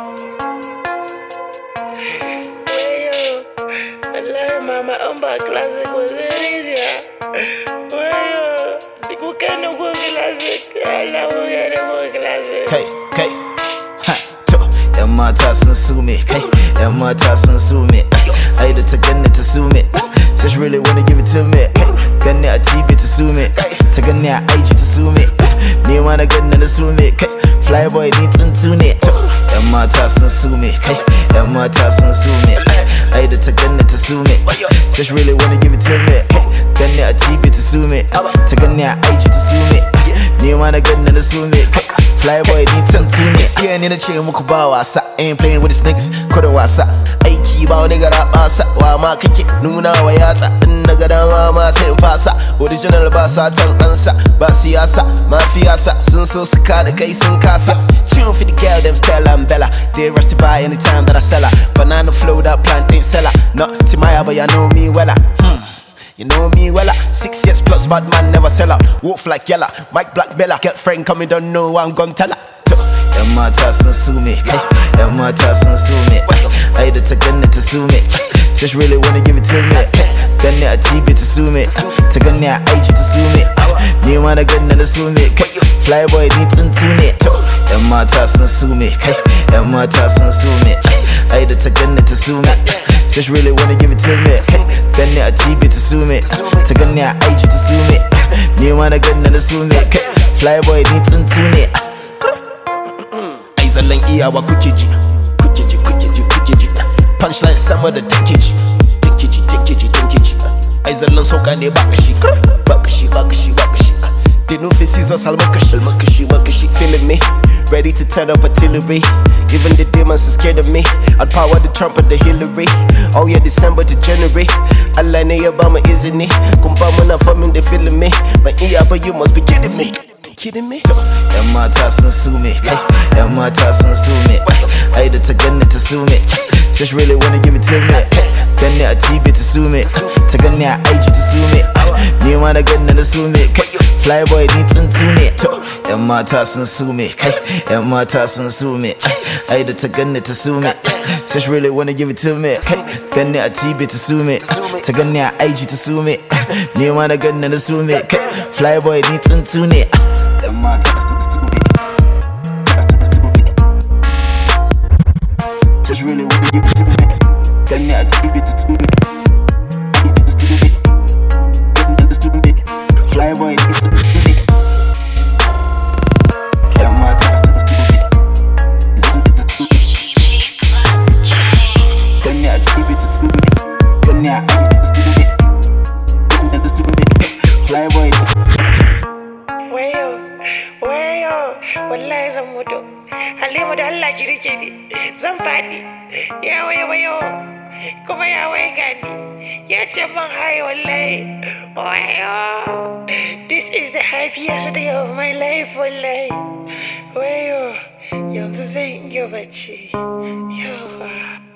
Wallahi mama an ba classic ba zai rijiya. Wayo, ku kai na go classic. Allah ku kai na go classic. Kai, ha, to, yan mata sun su me, kai, yan mata sun su me. Ai da ta ganni ta su me, sai she really wanna give it to me. Ganni a TV ta su me, ta ganni a IG ta su me. Ni ma na ganni na su me, kai, flyboy ni tuntu ne. Yan mata sun su me, kai, yan mata sun su me. Ai da ta ganni ta su me, sai she really wanna give it to me. Ganni a TV ta su me, ta ganni a IG ta su me. Ni ma na ganni na su me, kai, flyboy ni tuntu ne. Siya ni na ce muku ba wasa, ain't playing with these niggas, kudin wasa. Aiki ba wani gara basa, wa ma kake nuna wa yatsa. In na ga dama ma sai in fasa, original ba satan ansa. Ba siyasa, mafiyasa, sun so su kada kai sun kasa. Tune for the girl, them Stella and Bella. They rush to buy anytime that I sell her. Banana flow, that plantain seller. Not Timaya, but you know me wella. You know me wella. 6 years plus, bad man never sell out. Wolf like Yella, Mike Black Bella. Girlfriend coming, don't know I'm gon' tell her. Yan mata sun su me, kai, yan mata sun su me. Ai da ta ganni ta su me, sai she really wanna give it to me. Ganni a TV ta su me, ta ganni a IG ta su me. Ni ma na ganni na su me, kai, flyboy ni tuntu ne. Yan mata sun su me, kai, yan mata sun su me. Ai da ta ganni ta su me, sai she really wanna give it to me. Ganni a TV ta su me, ta ganni a IG ta su me. Ni ma na ganni na su me, kai, flyboy ni tuntu ne. Zallan iyawa kuke ji, punchline sama da tankeji, ai zallan sauka ne baka shi. The new face season salmakashi, feeling me, ready to turn up artillery. Even the demons are scared of me. I'd power the Trump and the Hillary. Oh yeah, December to January. Allah ne ya bama izini, kun ba muna famin da feeling me. But yeah, but you must be kidding me. Kidding me? Yan mata sun su me, kai, yan mata sun su me. Ai da ta ganni ta su me, sai she really wanna give it to me. Ganni a TV ta su me, ta ganni a IG ta su me. Ni ma na ganni na su me, kai, flyboy ni tuntu ne. Yan mata sun su me, kai, yan mata sun su me. Ai da ta ganni ta su me, sai she really wanna give it to me. Ganni a TV ta su me, ta ganni a IG ta su me. Ni ma na ganni na su me, kai, flyboy ni tuntu ne. Yan mata sun su me, sai she really wanna give it to me. Ganni a TV ta su me, flyboy ni tuntu ne. Yan mata sun su me, ganni a TV ta su me, ganni a IG ta su me. Flyboy ni. Wayo, wallahi zan mutu. Halima da Allah ki rike ni. Zan faɗi. Ya wayo, kuma ya wai gani. Ya ce man hai wallahi. Wayo. This is the happiest day of my life wallahi. Wayo, yanzu zan iya bacci. Yawa.